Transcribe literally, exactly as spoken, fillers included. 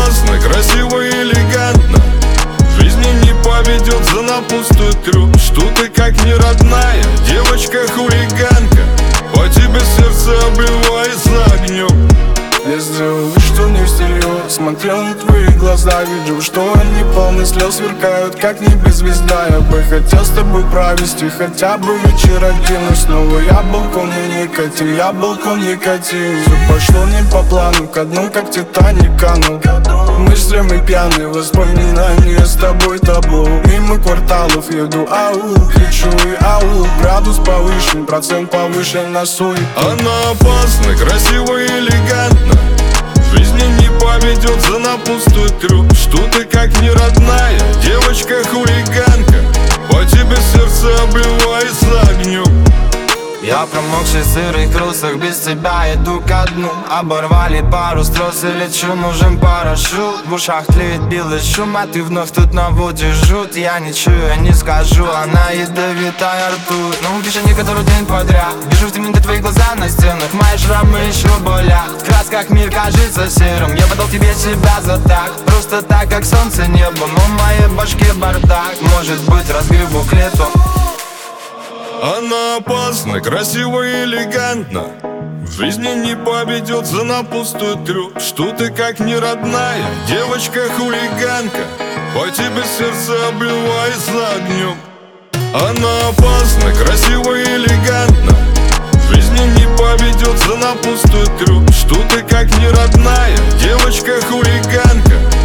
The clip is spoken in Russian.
опасно, красиво и элегантно. В жизни не поведется на пустой трюк, что ты как не родная, девочка-хулиганка. По тебе сердце обливается огнем. Я сделал вид, что не всерьез, смотрел на твои глаза, видел, что они полны слез, сверкают, как небозвезда. Я бы хотел с тобой провести хотя бы вечер один, но снова я был не никотин, я был никотин. Все пошло не по плану, ко дну, как Титаник канул. Мыслями пьяные, воспоминания с тобой табло. Мимо кварталов еду, ау, кричу и ау. Градус повышен, процент повышен на суету. Она опасна, красиво и элегантно. В жизни не поведется на пустой трюк, что ты как не родная, девочка-хулиганка. По тебе сердце обливается огнем. Я промокший в сырых кросах, без тебя иду ко дну. Оборвали пару строс и лечу, нужен парашют. В ушах тлеет белый шум, а ты вновь тут наводишь жуть. Я ничего я не скажу, она ядовитая ртуть. Ну, в тишине который день подряд вижу в темноте твои глаза на стенах. Мои шрамы еще болят, в красках мир кажется серым. Я подал тебе себя за так, просто так, как солнце небо. Но в моей башке бардак, может быть разгребу к лету. Она опасна, красиво и элегантно. В жизни не поведется на пустой трюк, что ты как не родная, девочка-хулиганка. По тебе сердце обливается огнем. Она опасна, красиво и элегантно. В жизни не поведется на пустой трюк, что ты как не родная, девочка-хулиганка.